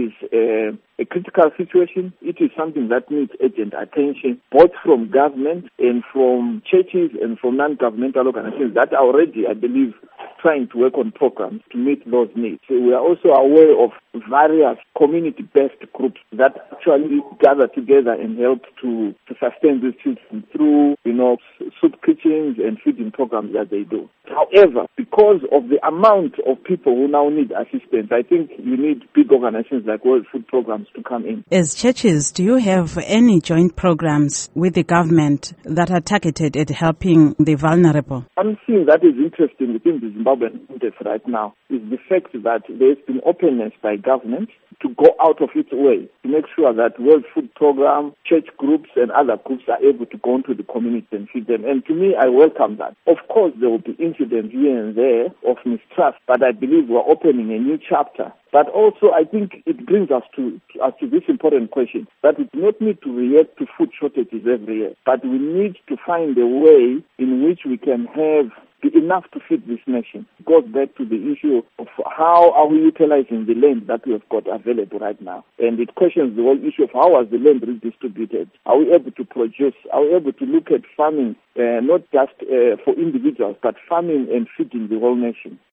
is a critical situation. It is something that needs urgent attention, both from government and from churches and from non-governmental organizations that are already, I believe, trying to work on programs to meet those needs. So we are also aware of various community-based groups that actually gather together and help to sustain these children through, soup kitchens and feeding programs that they do. However, because of the amount of people who now need assistance, I think you need big organizations like World Food Programs to come in. As churches, do you have any joint programs with the government that are targeted at helping the vulnerable? One thing that is interesting within the Zimbabwean context right now is the fact that there's been openness by government to go out of its way to make sure that World Food Program, church groups and other groups are able to go into the community and feed them. And to me, I welcome that. Of course, there will be incidents here and there of mistrust, but I believe we're opening a new chapter. But also, I think it brings us to this important question that we do not need to react to food shortages every year, but we need to find a way in which we can have enough to feed this nation. It goes back to the issue of how are we utilizing the land that we have got available right now. And it questions the whole issue of how was the land redistributed. Are we able to produce? Are we able to look at farming, not just for individuals, but farming and feeding the whole nation?